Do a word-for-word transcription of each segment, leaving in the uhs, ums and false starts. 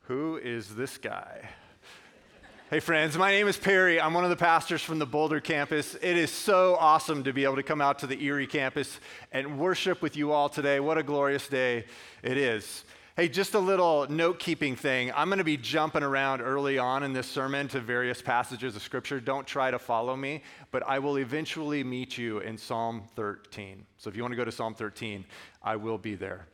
Who is this guy? Hey friends, my name is Perry. I'm one of the pastors from the Boulder campus. It is so awesome to be able to come out to the Erie campus and worship with you all today. What a glorious day it is. Hey, just a little note-keeping thing. I'm going to be jumping around early on in this sermon to various passages of Scripture. Don't try to follow me, but I will eventually meet you in Psalm thirteen. So if you want to go to Psalm thirteen, I will be there.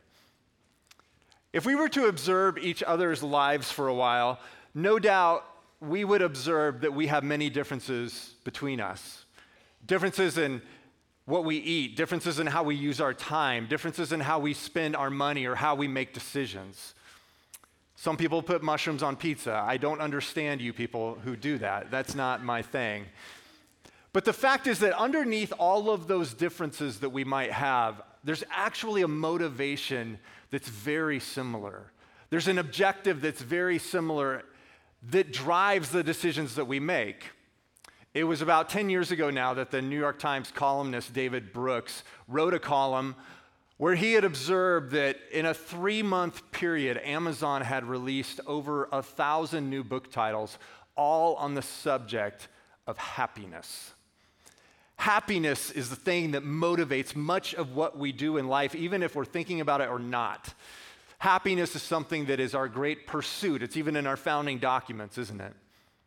If we were to observe each other's lives for a while, no doubt we would observe that we have many differences between us. Differences in what we eat, differences in how we use our time, differences in how we spend our money or how we make decisions. Some people put mushrooms on pizza. I don't understand you people who do that. That's not my thing. But the fact is that underneath all of those differences that we might have, there's actually a motivation that's very similar. There's an objective that's very similar that drives the decisions that we make. It was about ten years ago now that the New York Times columnist David Brooks wrote a column where he had observed that in a three-month period, Amazon had released over a thousand new book titles, all on the subject of happiness. Happiness is the thing that motivates much of what we do in life, even if we're thinking about it or not. Happiness is something that is our great pursuit. It's even in our founding documents, isn't it?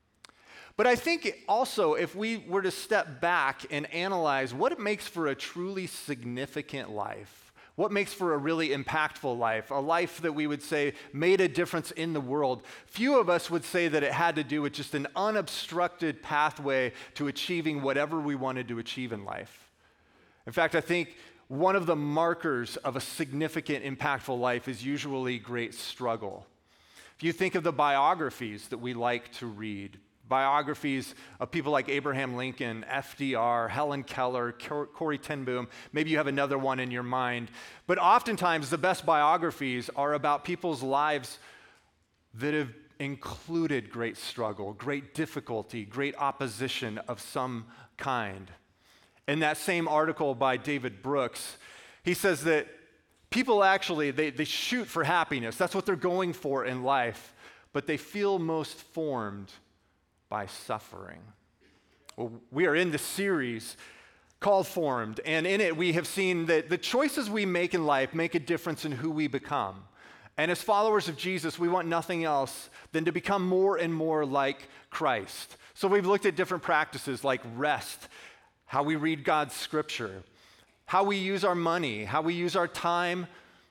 But I think also, if we were to step back and analyze what it makes for a truly significant life, what makes for a really impactful life, a life that we would say made a difference in the world, few of us would say that it had to do with just an unobstructed pathway to achieving whatever we wanted to achieve in life. In fact, I think one of the markers of a significant, impactful life is usually great struggle. If you think of the biographies that we like to read, biographies of people like Abraham Lincoln, F D R, Helen Keller, Corrie ten Boom. Maybe you have another one in your mind. But oftentimes, the best biographies are about people's lives that have included great struggle, great difficulty, great opposition of some kind. In that same article by David Brooks, he says that people actually, they, they shoot for happiness. That's what they're going for in life. But they feel most formed by suffering. Well, we are in the series called Formed, and in it we have seen that the choices we make in life make a difference in who we become. And as followers of Jesus, we want nothing else than to become more and more like Christ. So we've looked at different practices like rest, how we read God's scripture, how we use our money, how we use our time,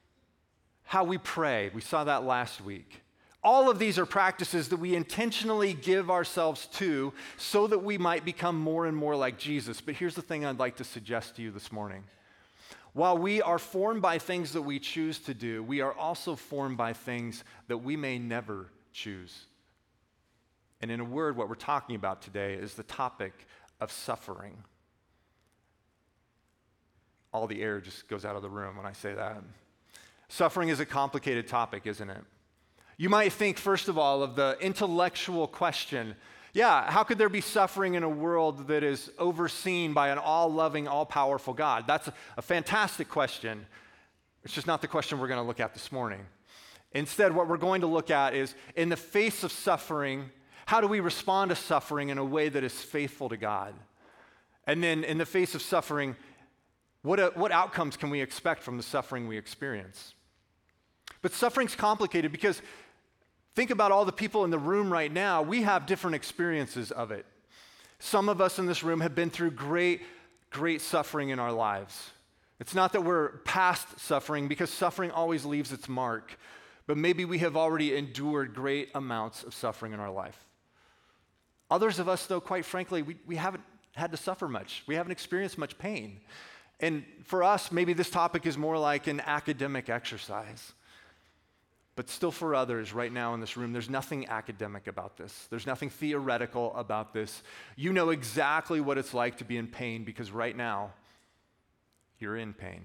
how we pray. We saw that last week. All of these are practices that we intentionally give ourselves to so that we might become more and more like Jesus. But here's the thing I'd like to suggest to you this morning. While we are formed by things that we choose to do, we are also formed by things that we may never choose. And in a word, what we're talking about today is the topic of suffering. All the air just goes out of the room when I say that. Suffering is a complicated topic, isn't it? You might think, first of all, of the intellectual question. Yeah, how could there be suffering in a world that is overseen by an all-loving, all-powerful God? That's a, a fantastic question. It's just not the question we're going to look at this morning. Instead, what we're going to look at is, in the face of suffering, how do we respond to suffering in a way that is faithful to God? And then, in the face of suffering, what, uh, what outcomes can we expect from the suffering we experience? But suffering's complicated because think about all the people in the room right now. We have different experiences of it. Some of us in this room have been through great, great suffering in our lives. It's not that we're past suffering because suffering always leaves its mark, but maybe we have already endured great amounts of suffering in our life. Others of us, though, quite frankly, we, we haven't had to suffer much. We haven't experienced much pain. And for us, maybe this topic is more like an academic exercise. But still for others right now in this room, there's nothing academic about this. There's nothing theoretical about this. You know exactly what it's like to be in pain because right now, you're in pain.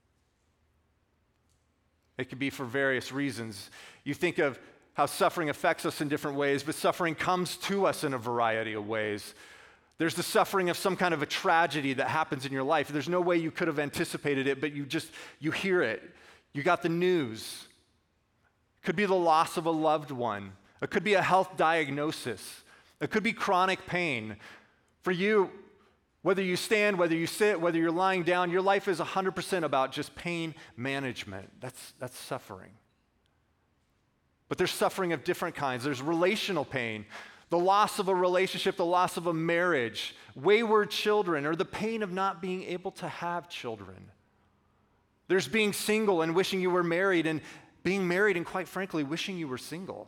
It could be for various reasons. You think of how suffering affects us in different ways, but suffering comes to us in a variety of ways. There's the suffering of some kind of a tragedy that happens in your life. There's no way you could have anticipated it, but you just, you hear it. You got the news. It could be the loss of a loved one. It could be a health diagnosis. It could be chronic pain. For you, whether you stand, whether you sit, whether you're lying down, your life is one hundred percent about just pain management. That's, that's suffering. But there's suffering of different kinds. There's relational pain, the loss of a relationship, the loss of a marriage, wayward children, or the pain of not being able to have children. There's being single and wishing you were married, and being married and, quite frankly, wishing you were single.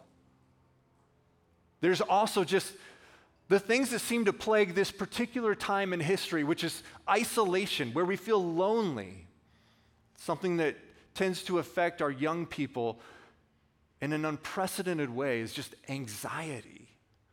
There's also just the things that seem to plague this particular time in history, which is isolation, where we feel lonely, something that tends to affect our young people in an unprecedented way, is just anxiety.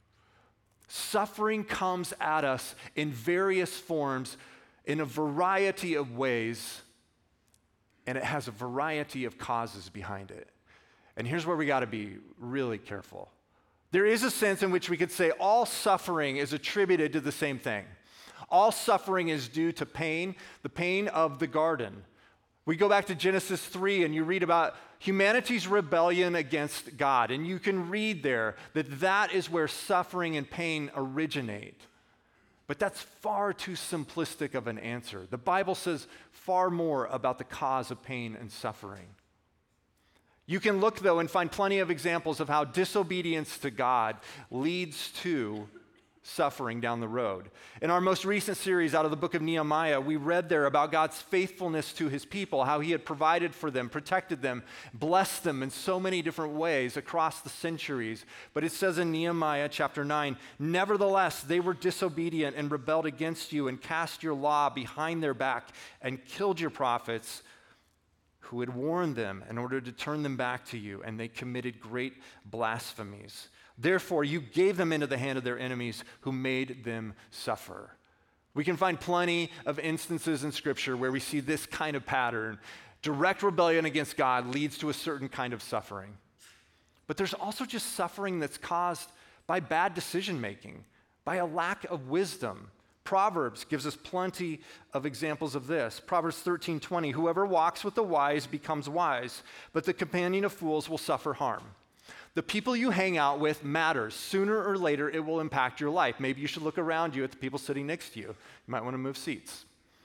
Suffering comes at us in various forms, in a variety of ways, and it has a variety of causes behind it. And here's where we got to be really careful. There is a sense in which we could say all suffering is attributed to the same thing. All suffering is due to pain, the pain of the garden. We go back to Genesis three and you read about humanity's rebellion against God, and you can read there that that is where suffering and pain originate. But that's far too simplistic of an answer. The Bible says far more about the cause of pain and suffering. You can look, though, and find plenty of examples of how disobedience to God leads to suffering down the road. In our most recent series out of the book of Nehemiah, we read there about God's faithfulness to his people, how he had provided for them, protected them, blessed them in so many different ways across the centuries. But it says in Nehemiah chapter nine, "Nevertheless, they were disobedient and rebelled against you and cast your law behind their back and killed your prophets who had warned them in order to turn them back to you, and they committed great blasphemies. Therefore, you gave them into the hand of their enemies who made them suffer." We can find plenty of instances in Scripture where we see this kind of pattern. Direct rebellion against God leads to a certain kind of suffering. But there's also just suffering that's caused by bad decision making, by a lack of wisdom. Proverbs gives us plenty of examples of this. Proverbs thirteen twenty, "Whoever walks with the wise becomes wise, but the companion of fools will suffer harm." The people you hang out with matters. Sooner or later, it will impact your life. Maybe you should look around you at the people sitting next to you. You might want to move seats.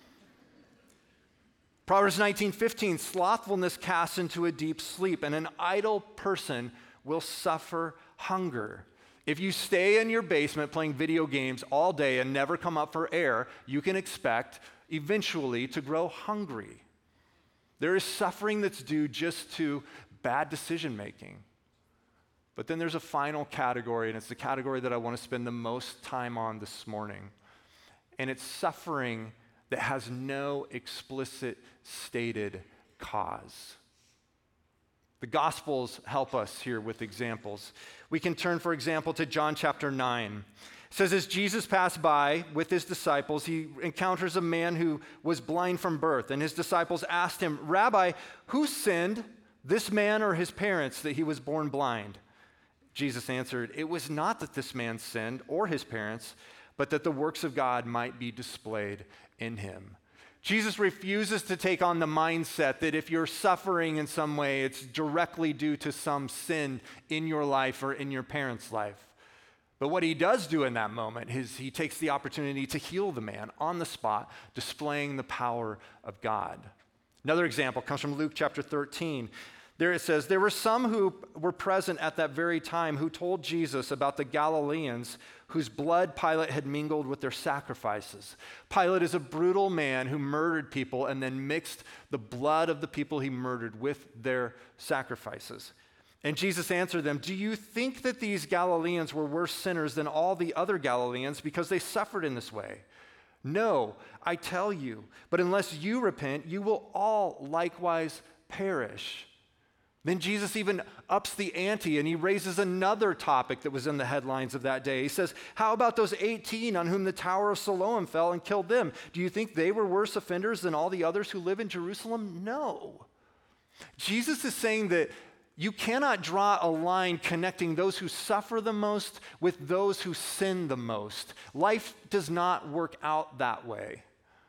Proverbs nineteen fifteen, "Slothfulness casts into a deep sleep, and an idle person will suffer hunger." If you stay in your basement playing video games all day and never come up for air, you can expect eventually to grow hungry. There is suffering that's due just to bad decision making. But then there's a final category, and it's the category that I want to spend the most time on this morning. And it's suffering that has no explicit stated cause. The Gospels help us here with examples. We can turn, for example, to John chapter nine. It says, as Jesus passed by with his disciples, he encounters a man who was blind from birth. And his disciples asked him, "Rabbi, who sinned, this man or his parents, that he was born blind?" Jesus answered, "It was not that this man sinned or his parents, but that the works of God might be displayed in him." Jesus refuses to take on the mindset that if you're suffering in some way, it's directly due to some sin in your life or in your parents' life. But what he does do in that moment is he takes the opportunity to heal the man on the spot, displaying the power of God. Another example comes from Luke chapter thirteen. There it says, "There were some who were present at that very time who told Jesus about the Galileans whose blood Pilate had mingled with their sacrifices." Pilate is a brutal man who murdered people and then mixed the blood of the people he murdered with their sacrifices. And Jesus answered them, "Do you think that these Galileans were worse sinners than all the other Galileans because they suffered in this way? No, I tell you, but unless you repent, you will all likewise perish." Then Jesus even ups the ante and he raises another topic that was in the headlines of that day. He says, "How about those eighteen on whom the Tower of Siloam fell and killed them? Do you think they were worse offenders than all the others who live in Jerusalem? No." Jesus is saying that you cannot draw a line connecting those who suffer the most with those who sin the most. Life does not work out that way.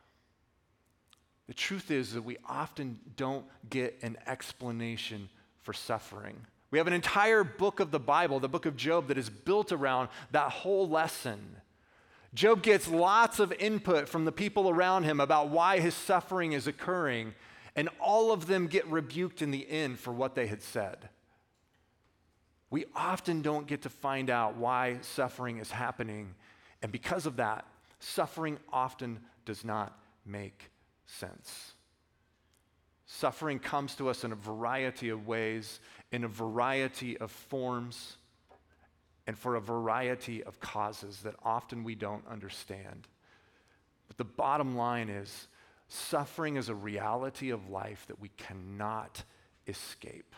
The truth is that we often don't get an explanation for suffering. We have an entire book of the Bible, the book of Job, that is built around that whole lesson. Job gets lots of input from the people around him about why his suffering is occurring, and all of them get rebuked in the end for what they had said. We often don't get to find out why suffering is happening, and because of that, suffering often does not make sense. Suffering comes to us in a variety of ways, in a variety of forms, and for a variety of causes that often we don't understand. But the bottom line is, suffering is a reality of life that we cannot escape.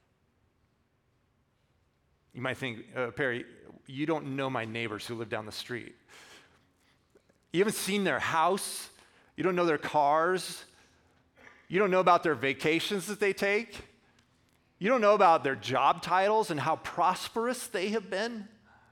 You might think, uh, Perry, you don't know my neighbors who live down the street. You haven't seen their house. You don't know their cars. You don't know about their vacations that they take. You don't know about their job titles and how prosperous they have been.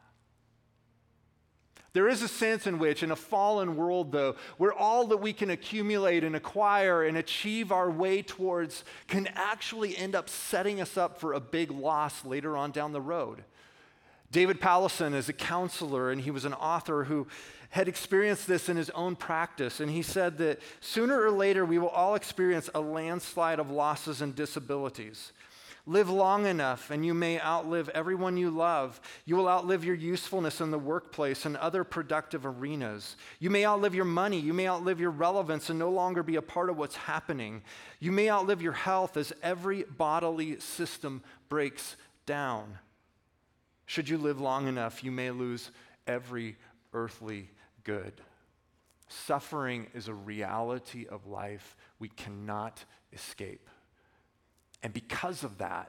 There is a sense in which, in a fallen world, though, where all that we can accumulate and acquire and achieve our way towards can actually end up setting us up for a big loss later on down the road. David Powlison is a counselor, and he was an author who had experienced this in his own practice, and he said that sooner or later we will all experience a landslide of losses and disabilities. Live long enough and you may outlive everyone you love. You will outlive your usefulness in the workplace and other productive arenas. You may outlive your money. You may outlive your relevance and no longer be a part of what's happening. You may outlive your health as every bodily system breaks down. Should you live long enough, you may lose every earthly good. Suffering is a reality of life we cannot escape. And because of that,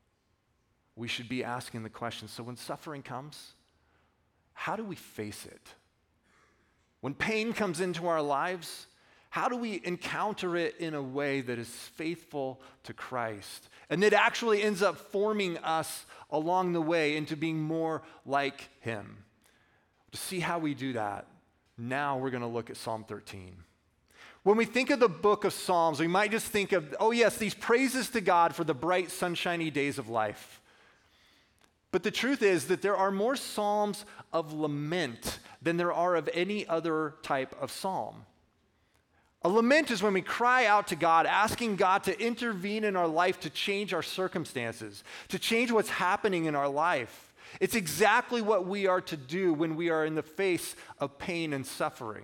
we should be asking the question, so when suffering comes, how do we face it? When pain comes into our lives, how do we encounter it in a way that is faithful to Christ and that actually ends up forming us along the way into being more like Him? To see how we do that, now we're going to look at Psalm thirteen. When we think of the book of Psalms, we might just think of, oh yes, these praises to God for the bright, sunshiny days of life. But the truth is that there are more psalms of lament than there are of any other type of psalm. A lament is when we cry out to God, asking God to intervene in our life to change our circumstances, to change what's happening in our life. It's exactly what we are to do when we are in the face of pain and suffering.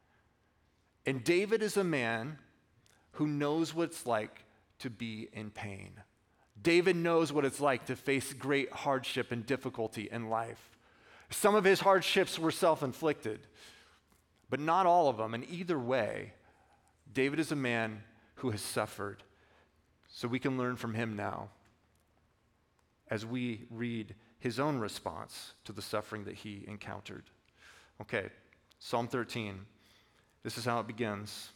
And David is a man who knows what it's like to be in pain. David knows what it's like to face great hardship and difficulty in life. Some of his hardships were self-inflicted, but not all of them. And either way, David is a man who has suffered. So we can learn from him now as we read his own response to the suffering that he encountered. Okay, Psalm thirteen. This is how it begins.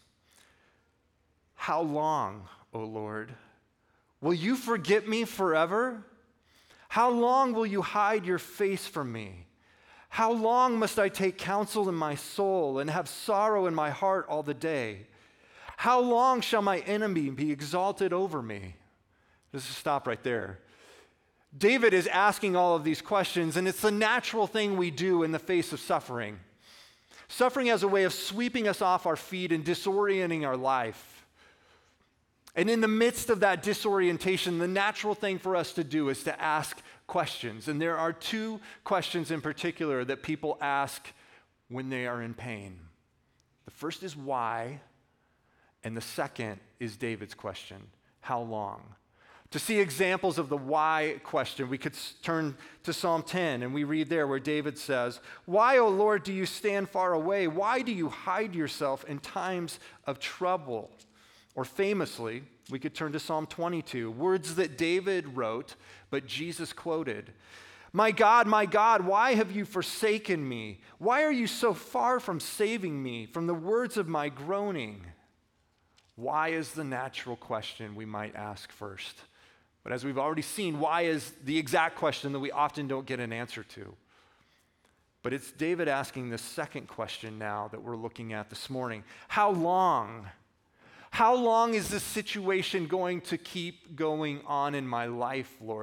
How long, O Lord, will you forget me forever? How long will you hide your face from me? How long must I take counsel in my soul and have sorrow in my heart all the day? How long shall my enemy be exalted over me? Let's just stop right there. David is asking all of these questions, and it's the natural thing we do in the face of suffering. Suffering has a way of sweeping us off our feet and disorienting our life. And in the midst of that disorientation, the natural thing for us to do is to ask questions. And there are two questions in particular that people ask when they are in pain. The first is why, and the second is David's question, how long? To see examples of the why question, we could turn to Psalm ten, and we read there where David says, "Why, O Lord, do you stand far away? Why do you hide yourself in times of trouble?" Or famously, we could turn to Psalm twenty-two, words that David wrote, but Jesus quoted. "My God, my God, why have you forsaken me? Why are you so far from saving me from the words of my groaning?" Why is the natural question we might ask first. But as we've already seen, why is the exact question that we often don't get an answer to. But it's David asking the second question now that we're looking at this morning. How long? How long is this situation going to keep going on in my life, Lord?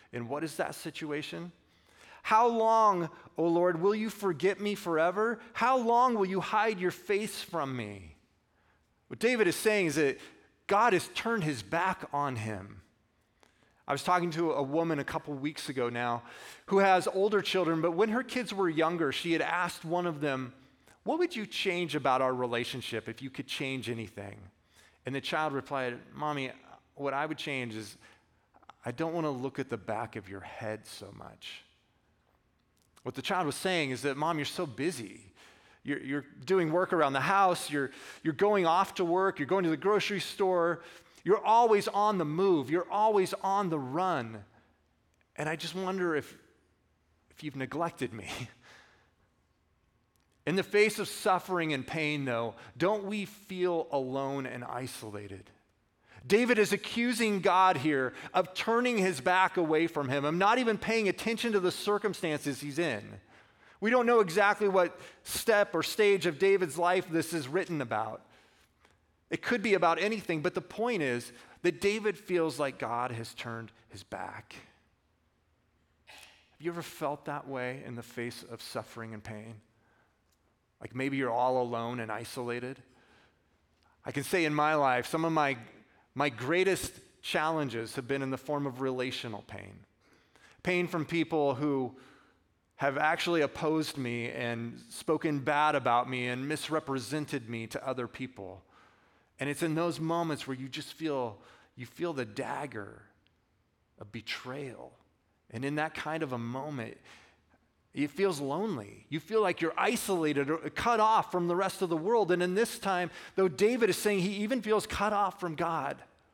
And what is that situation? How long, O Lord, will you forget me forever? How long will you hide your face from me? What David is saying is that God has turned his back on him. I was talking to a woman a couple weeks ago now who has older children, but when her kids were younger, she had asked one of them, what would you change about our relationship if you could change anything? And the child replied, Mommy, what I would change is I don't want to look at the back of your head so much. What the child was saying is that, Mom, you're so busy. You're, you're doing work around the house. You're, you're going off to work. You're going to the grocery store. You're always on the move. You're always on the run. And I just wonder if, if you've neglected me. In the face of suffering and pain, though, don't we feel alone and isolated? David is accusing God here of turning his back away from him, of not even paying attention to the circumstances he's in. We don't know exactly what step or stage of David's life this is written about. It could be about anything, but the point is that David feels like God has turned his back. Have you ever felt that way in the face of suffering and pain? Like maybe you're all alone and isolated? I can say in my life, some of my, my greatest challenges have been in the form of relational pain. Pain from people who have actually opposed me and spoken bad about me and misrepresented me to other people. And it's in those moments where you just feel, you feel the dagger of betrayal. And in that kind of a moment, it feels lonely. You feel like you're isolated or cut off from the rest of the world. And in this time, though David is saying he even feels cut off from God,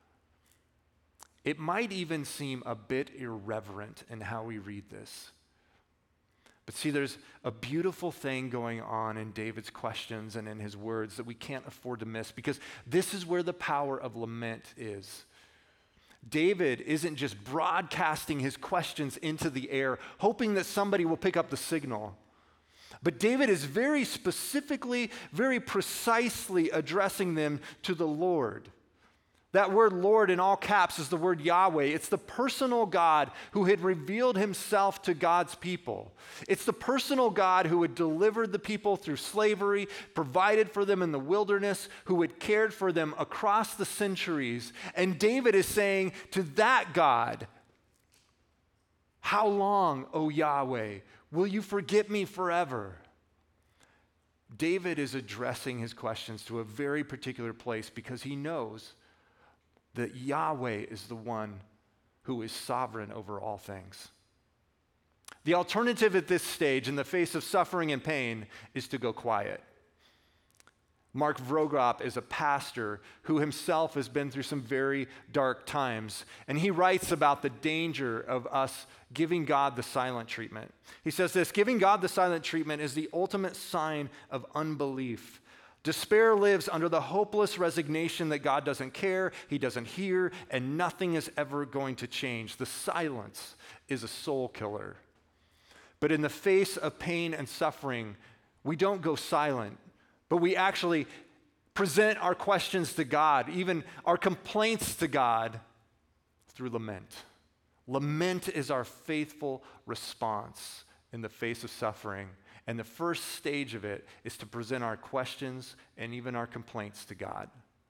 it might even seem a bit irreverent in how we read this. But see, there's a beautiful thing going on in David's questions and in his words that we can't afford to miss, because this is where the power of lament is. David isn't just broadcasting his questions into the air, hoping that somebody will pick up the signal. But David is very specifically, very precisely addressing them to the Lord. That word Lord in all caps is the word Yahweh. It's the personal God who had revealed himself to God's people. It's the personal God who had delivered the people through slavery, provided for them in the wilderness, who had cared for them across the centuries. And David is saying to that God, how long, O Yahweh, will you forget me forever? David is addressing his questions to a very particular place because he knows that Yahweh is the one who is sovereign over all things. The alternative at this stage, in the face of suffering and pain, is to go quiet. Mark Vroegop is a pastor who himself has been through some very dark times, and he writes about the danger of us giving God the silent treatment. He says this, giving God the silent treatment is the ultimate sign of unbelief. Despair lives under the hopeless resignation that God doesn't care, he doesn't hear, and nothing is ever going to change. The silence is a soul killer. But in the face of pain and suffering, we don't go silent, but we actually present our questions to God, even our complaints to God, through lament. Lament is our faithful response in the face of suffering. And the first stage of it is to present our questions and even our complaints to God.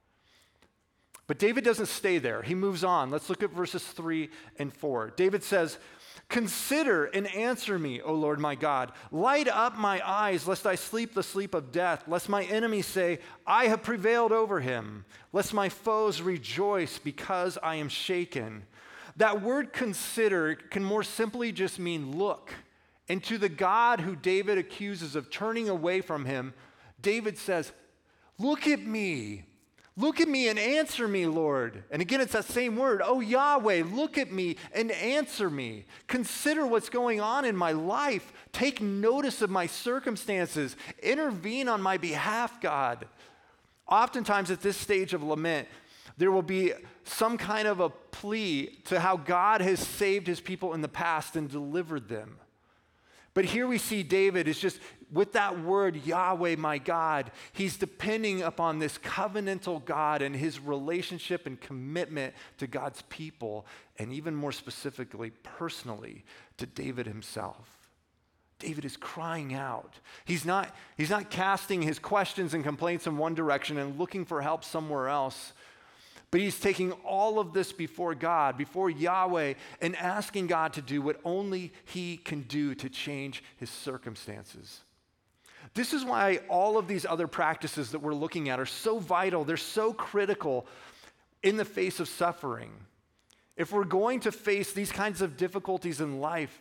But David doesn't stay there. He moves on. Let's look at verses three and four. David says, consider and answer me, O Lord my God. Light up my eyes, lest I sleep the sleep of death, lest my enemies say, I have prevailed over him, lest my foes rejoice because I am shaken. That word consider can more simply just mean look. And to the God who David accuses of turning away from him, David says, look at me. Look at me and answer me, Lord. And again, it's that same word. Oh, Yahweh, look at me and answer me. Consider what's going on in my life. Take notice of my circumstances. Intervene on my behalf, God. Oftentimes at this stage of lament, there will be some kind of a plea to how God has saved his people in the past and delivered them. But here we see David is just, with that word, Yahweh, my God, he's depending upon this covenantal God and his relationship and commitment to God's people, and even more specifically, personally, to David himself. David is crying out. He's not, he's not casting his questions and complaints in one direction and looking for help somewhere else, but he's taking all of this before God, before Yahweh, and asking God to do what only he can do to change his circumstances. This is why all of these other practices that we're looking at are so vital. They're so critical in the face of suffering. If we're going to face these kinds of difficulties in life,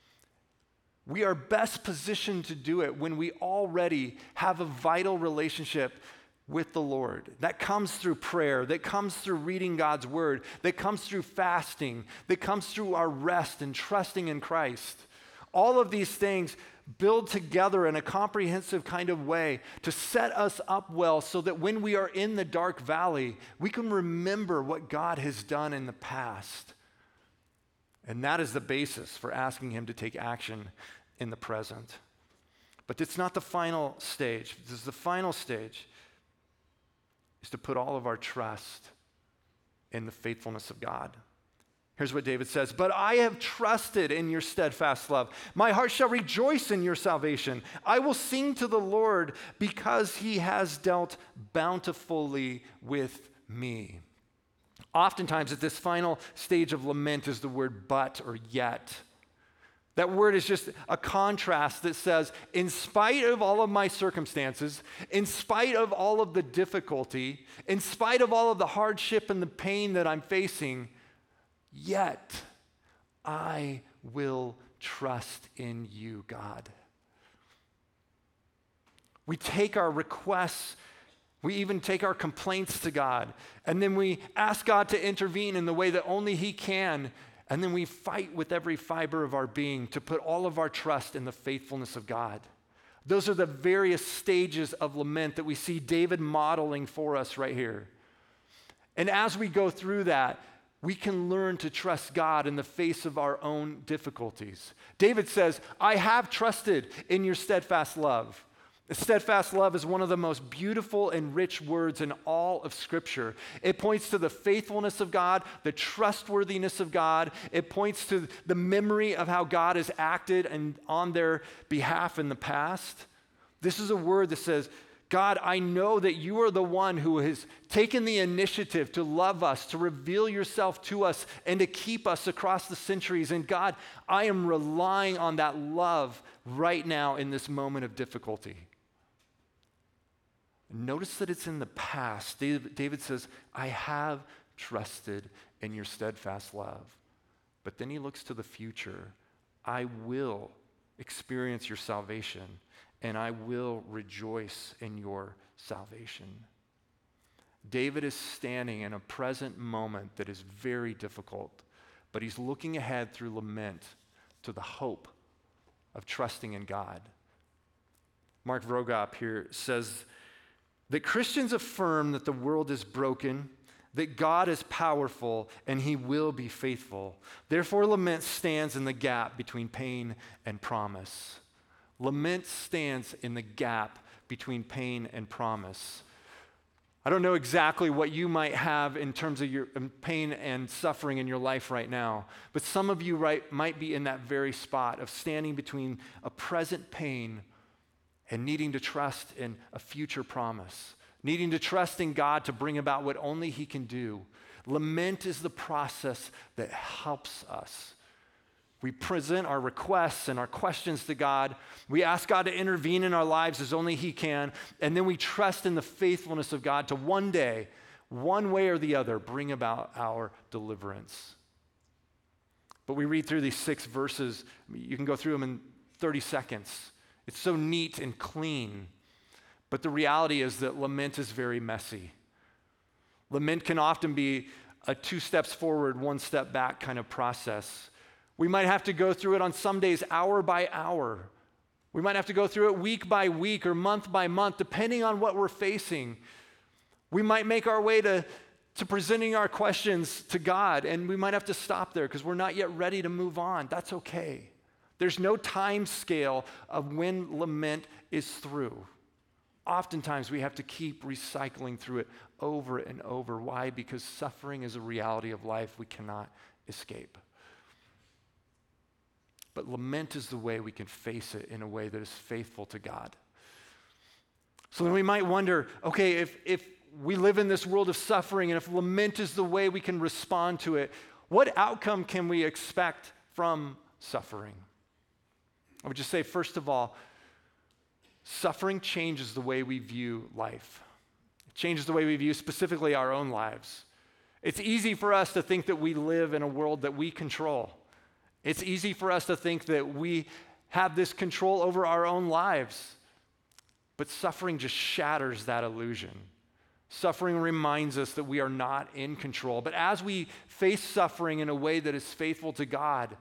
we are best positioned to do it when we already have a vital relationship with the Lord. That comes through prayer, that comes through reading God's word, that comes through fasting, that comes through our rest and trusting in Christ. All of these things build together in a comprehensive kind of way to set us up well so that when we are in the dark valley, we can remember what God has done in the past. And that is the basis for asking him to take action in the present. But it's not the final stage. This is the final stage, is to put all of our trust in the faithfulness of God. Here's what David says, "But I have trusted in your steadfast love. My heart shall rejoice in your salvation. I will sing to the Lord because he has dealt bountifully with me." Oftentimes at this final stage of lament is the word but or yet. That word is just a contrast that says, in spite of all of my circumstances, in spite of all of the difficulty, in spite of all of the hardship and the pain that I'm facing, yet I will trust in you, God. We take our requests, we even take our complaints to God, and then we ask God to intervene in the way that only he can, and then we fight with every fiber of our being to put all of our trust in the faithfulness of God. Those are the various stages of lament that we see David modeling for us right here. And as we go through that, we can learn to trust God in the face of our own difficulties. David says, I have trusted in your steadfast love. Steadfast love is one of the most beautiful and rich words in all of Scripture. It points to the faithfulness of God, the trustworthiness of God. It points to the memory of how God has acted and on their behalf in the past. This is a word that says, God, I know that you are the one who has taken the initiative to love us, to reveal yourself to us, and to keep us across the centuries. And God, I am relying on that love right now in this moment of difficulty. Notice that it's in the past. David says, I have trusted in your steadfast love. But then he looks to the future. I will experience your salvation, and I will rejoice in your salvation. David is standing in a present moment that is very difficult, but he's looking ahead through lament to the hope of trusting in God. Mark Vrogop here says that Christians affirm that the world is broken, that God is powerful, and he will be faithful. Therefore, lament stands in the gap between pain and promise. Lament stands in the gap between pain and promise. I don't know exactly what you might have in terms of your pain and suffering in your life right now, but some of you right, might be in that very spot of standing between a present pain and needing to trust in a future promise, needing to trust in God to bring about what only he can do. Lament is the process that helps us. We present our requests and our questions to God. We ask God to intervene in our lives as only he can, and then we trust in the faithfulness of God to one day, one way or the other, bring about our deliverance. But we read through these six verses. You can go through them in thirty seconds. It's so neat and clean. But the reality is that lament is very messy. Lament can often be a two steps forward, one step back kind of process. We might have to go through it on some days hour by hour. We might have to go through it week by week or month by month, depending on what we're facing. We might make our way to, to presenting our questions to God, and we might have to stop there because we're not yet ready to move on. That's okay. There's no time scale of when lament is through. Oftentimes we have to keep recycling through it over and over. Why? Because suffering is a reality of life we cannot escape. But lament is the way we can face it in a way that is faithful to God. So then we might wonder, okay, if, if we live in this world of suffering and if lament is the way we can respond to it, what outcome can we expect from suffering? I would just say, first of all, suffering changes the way we view life. It changes the way we view specifically our own lives. It's easy for us to think that we live in a world that we control. It's easy for us to think that we have this control over our own lives. But suffering just shatters that illusion. Suffering reminds us that we are not in control. But as we face suffering in a way that is faithful to God,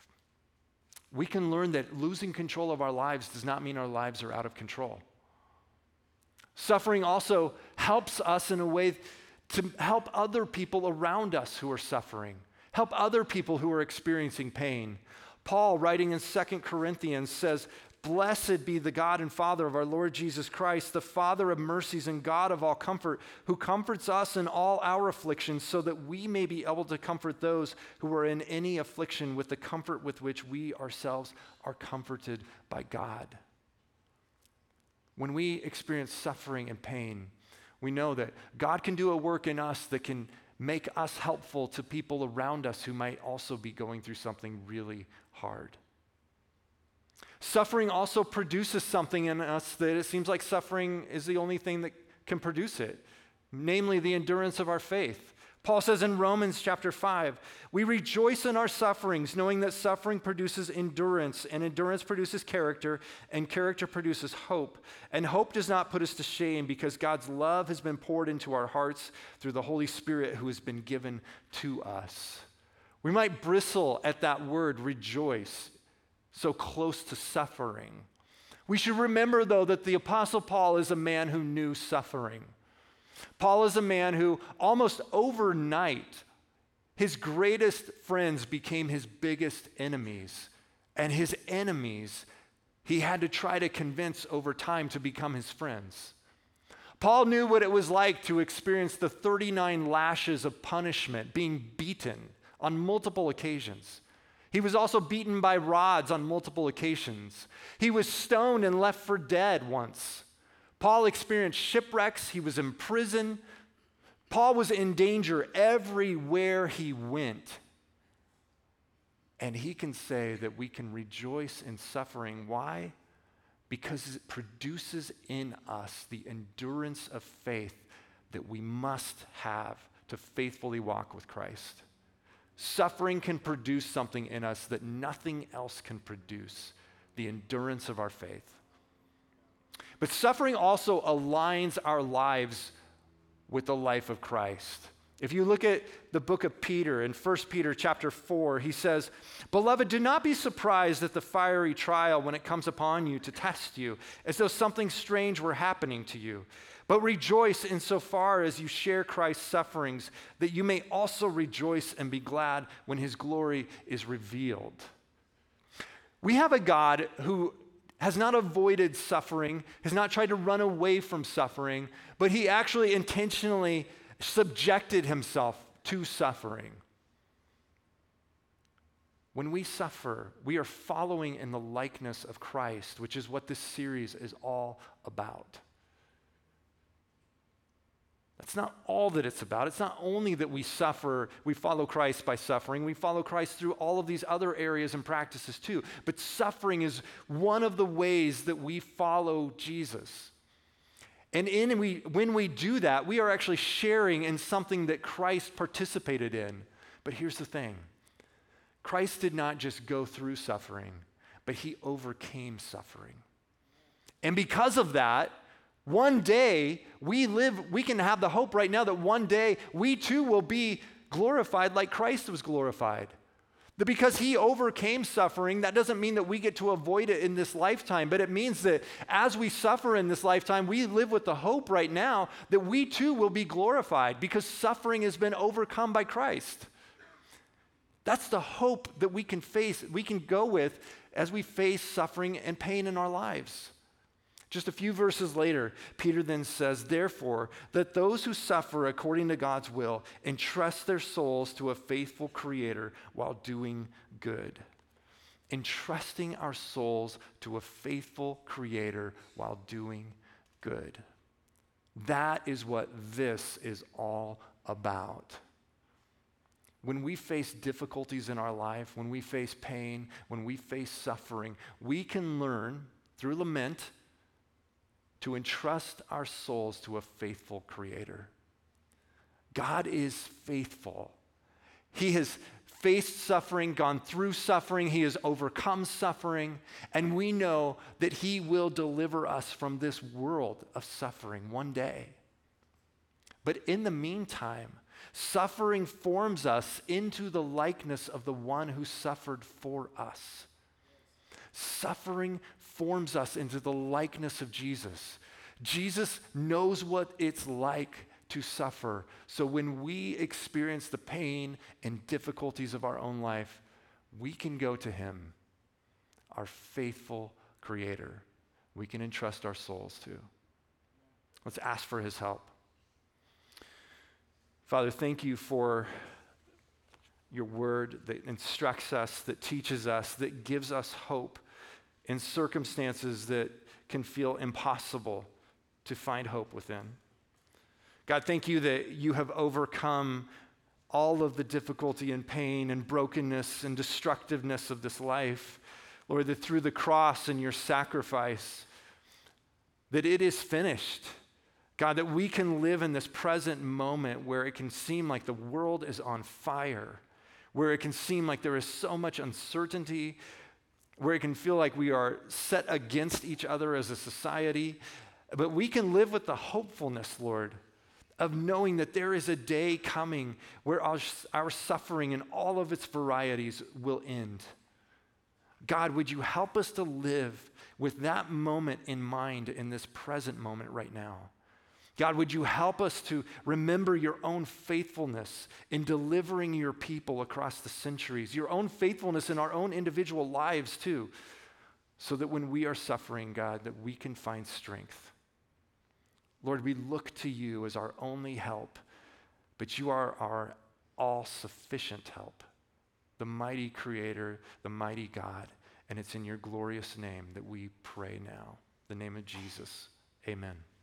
we can learn that losing control of our lives does not mean our lives are out of control. Suffering also helps us in a way to help other people around us who are suffering, help other people who are experiencing pain. Paul, writing in Second Corinthians, says, "Blessed be the God and Father of our Lord Jesus Christ, the Father of mercies and God of all comfort, who comforts us in all our afflictions, so that we may be able to comfort those who are in any affliction with the comfort with which we ourselves are comforted by God." When we experience suffering and pain, we know that God can do a work in us that can make us helpful to people around us who might also be going through something really hard. Suffering also produces something in us that it seems like suffering is the only thing that can produce it, namely the endurance of our faith. Paul says in Romans chapter five, "We rejoice in our sufferings, knowing that suffering produces endurance, and endurance produces character, and character produces hope. And hope does not put us to shame, because God's love has been poured into our hearts through the Holy Spirit who has been given to us." We might bristle at that word, rejoice, so close to suffering. We should remember, though, that the Apostle Paul is a man who knew suffering. Paul is a man who almost overnight, his greatest friends became his biggest enemies. And his enemies, he had to try to convince over time to become his friends. Paul knew what it was like to experience the thirty-nine lashes of punishment, being beaten on multiple occasions. He was also beaten by rods on multiple occasions. He was stoned and left for dead once. Paul experienced shipwrecks. He was in prison. Paul was in danger everywhere he went. And he can say that we can rejoice in suffering. Why? Because it produces in us the endurance of faith that we must have to faithfully walk with Christ. Suffering can produce something in us that nothing else can produce, the endurance of our faith. But suffering also aligns our lives with the life of Christ. If you look at the book of Peter, in First Peter chapter four, he says, "Beloved, do not be surprised at the fiery trial when it comes upon you to test you, as though something strange were happening to you. But rejoice insofar as you share Christ's sufferings, that you may also rejoice and be glad when his glory is revealed." We have a God who has not avoided suffering, has not tried to run away from suffering, but he actually intentionally subjected himself to suffering. When we suffer, we are following in the likeness of Christ, which is what this series is all about. That's not all that it's about. It's not only that we suffer, we follow Christ by suffering. We follow Christ through all of these other areas and practices too. But suffering is one of the ways that we follow Jesus. And in we, when we do that, we are actually sharing in something that Christ participated in. But here's the thing. Christ did not just go through suffering, but he overcame suffering. And because of that, one day we live, we can have the hope right now that one day we too will be glorified like Christ was glorified. That because he overcame suffering, that doesn't mean that we get to avoid it in this lifetime, but it means that as we suffer in this lifetime, we live with the hope right now that we too will be glorified because suffering has been overcome by Christ. That's the hope that we can face, we can go with as we face suffering and pain in our lives. Just a few verses later, Peter then says, therefore, that those who suffer according to God's will entrust their souls to a faithful Creator while doing good. Entrusting our souls to a faithful Creator while doing good. That is what this is all about. When we face difficulties in our life, when we face pain, when we face suffering, we can learn through lament to entrust our souls to a faithful Creator. God is faithful. He has faced suffering, gone through suffering, He has overcome suffering, and we know that He will deliver us from this world of suffering one day. But in the meantime, suffering forms us into the likeness of the one who suffered for us. Suffering forms us into the likeness of Jesus. Jesus knows what it's like to suffer. So when we experience the pain and difficulties of our own life, we can go to Him, our faithful Creator. We can entrust our souls to. Let's ask for His help. Father, thank You for Your word that instructs us, that teaches us, that gives us hope in circumstances that can feel impossible to find hope within. God, thank You that You have overcome all of the difficulty and pain and brokenness and destructiveness of this life. Lord, that through the cross and Your sacrifice, that it is finished. God, that we can live in this present moment where it can seem like the world is on fire, where it can seem like there is so much uncertainty, where it can feel like we are set against each other as a society. But we can live with the hopefulness, Lord, of knowing that there is a day coming where our, our suffering in all of its varieties will end. God, would You help us to live with that moment in mind in this present moment right now? God, would You help us to remember Your own faithfulness in delivering Your people across the centuries, Your own faithfulness in our own individual lives too, so that when we are suffering, God, that we can find strength. Lord, we look to You as our only help, but You are our all-sufficient help, the mighty Creator, the mighty God, and it's in Your glorious name that we pray now. In the name of Jesus, amen.